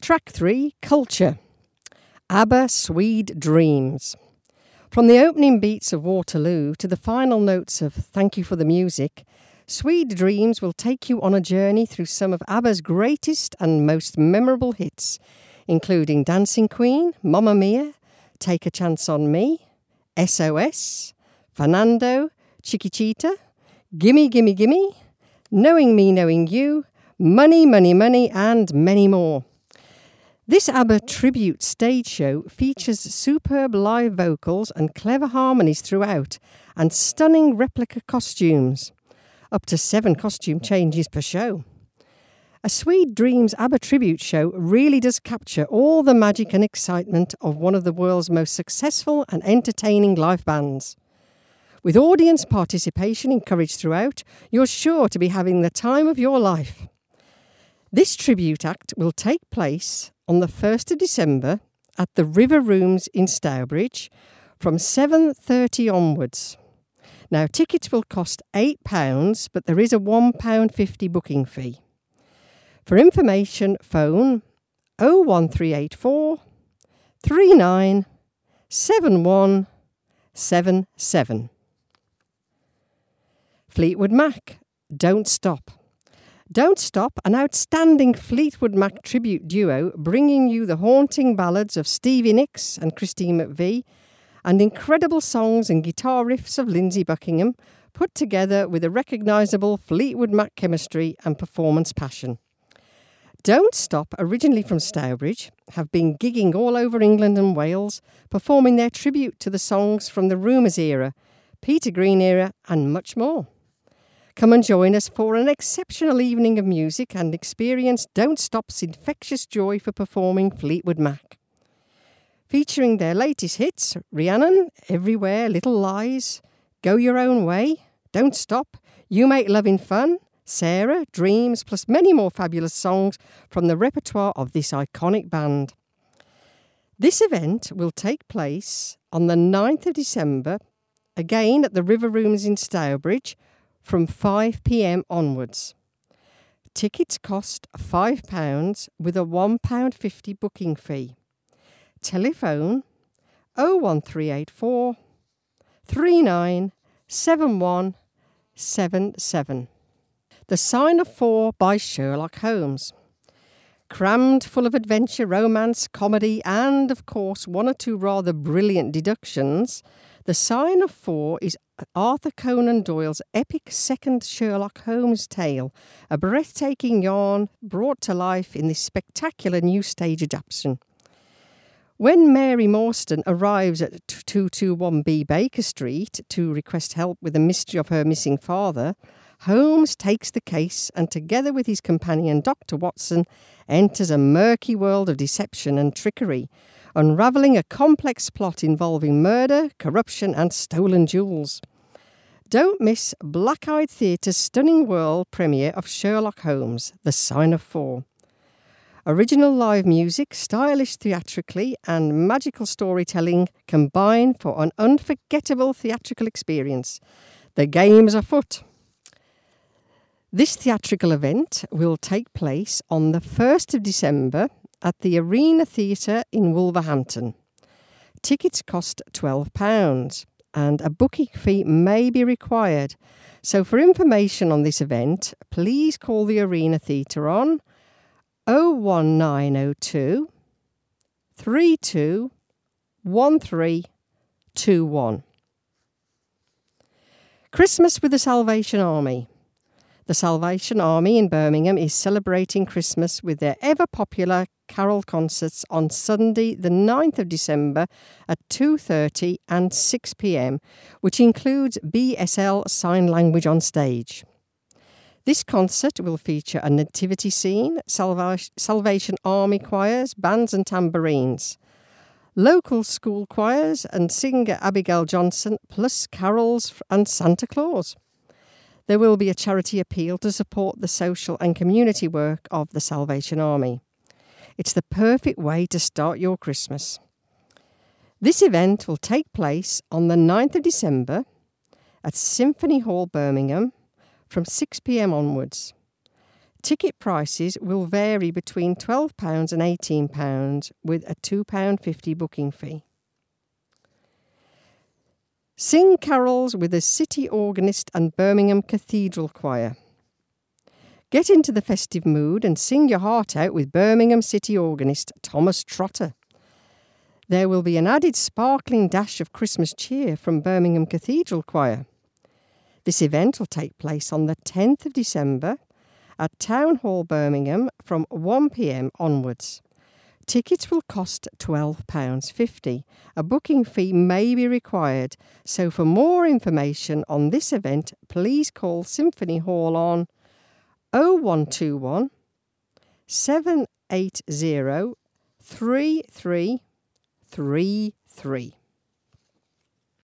Track 3, Culture. ABBA Swede Dreams. From the opening beats of Waterloo to the final notes of Thank You for the Music, Swede Dreams will take you on a journey through some of ABBA's greatest and most memorable hits, including Dancing Queen, Mamma Mia, Take a Chance on Me, SOS, Fernando, Chiquitita, Gimme Gimme Gimme, Knowing Me Knowing You, Money Money Money, and many more. This ABBA tribute stage show features superb live vocals and clever harmonies throughout, and stunning replica costumes. Up to 7 costume changes per show. A Swede Dreams ABBA tribute show really does capture all the magic and excitement of one of the world's most successful and entertaining live bands. With audience participation encouraged throughout, you're sure to be having the time of your life. This tribute act will take place on the 1st of December at the River Rooms in Stourbridge from 7:30 onwards. Now, tickets will cost £8, but there is a £1.50 booking fee. For information, phone 01384 39 7177. Fleetwood Mac, Don't Stop. Don't Stop, an outstanding Fleetwood Mac tribute duo bringing you the haunting ballads of Stevie Nicks and Christine McVie and incredible songs and guitar riffs of Lindsey Buckingham put together with a recognisable Fleetwood Mac chemistry and performance passion. Don't Stop, originally from Stourbridge, have been gigging all over England and Wales, performing their tribute to the songs from the Rumours era, Peter Green era and much more. Come and join us for an exceptional evening of music and experience Don't Stop's infectious joy for performing Fleetwood Mac. Featuring their latest hits, Rhiannon, Everywhere, Little Lies, Go Your Own Way, Don't Stop, You Make Loving Fun, Sarah, Dreams, plus many more fabulous songs from the repertoire of this iconic band. This event will take place on the 9th of December, again at the River Rooms in Stourbridge, from 5 p.m. onwards. Tickets cost £5 with a £1.50 booking fee. Telephone 01384 39 7177. The Sign of 4 by Sherlock Holmes. Crammed full of adventure, romance, comedy, and, of course, one or two rather brilliant deductions, The Sign of 4 is Arthur Conan Doyle's epic second Sherlock Holmes tale, a breathtaking yarn brought to life in this spectacular new stage adaptation. When Mary Morstan arrives at 221B Baker Street to request help with the mystery of her missing father, Holmes takes the case and, together with his companion Dr. Watson, enters a murky world of deception and trickery, unravelling a complex plot involving murder, corruption and stolen jewels. Don't miss Black-Eyed Theatre's stunning world premiere of Sherlock Holmes, The Sign of 4. Original live music, stylish theatrically and magical storytelling combine for an unforgettable theatrical experience. The game's afoot. This theatrical event will take place on the 1st of December at the Arena Theatre in Wolverhampton. Tickets cost £12 and a booking fee may be required. So for information on this event, please call the Arena Theatre on 01902 32 1321. Christmas with the Salvation Army. The Salvation Army in Birmingham is celebrating Christmas with their ever-popular carol concerts on Sunday the 9th of December at 2:30 and 6 p.m, which includes BSL Sign Language on stage. This concert will feature a nativity scene, Salvation Army choirs, bands and tambourines, local school choirs and singer Abigail Johnson, plus carols and Santa Claus. There will be a charity appeal to support the social and community work of the Salvation Army. It's the perfect way to start your Christmas. This event will take place on the 9th of December at Symphony Hall, Birmingham, from 6 p.m. onwards. Ticket prices will vary between £12 and £18 with a £2.50 booking fee. Sing carols with the City Organist and Birmingham Cathedral Choir. Get into the festive mood and sing your heart out with Birmingham City Organist Thomas Trotter. There will be an added sparkling dash of Christmas cheer from Birmingham Cathedral Choir. This event will take place on the 10th of December at Town Hall, Birmingham from 1 p.m. onwards. Tickets will cost £12.50. A booking fee may be required, so for more information on this event, please call Symphony Hall on 0121 780 3333.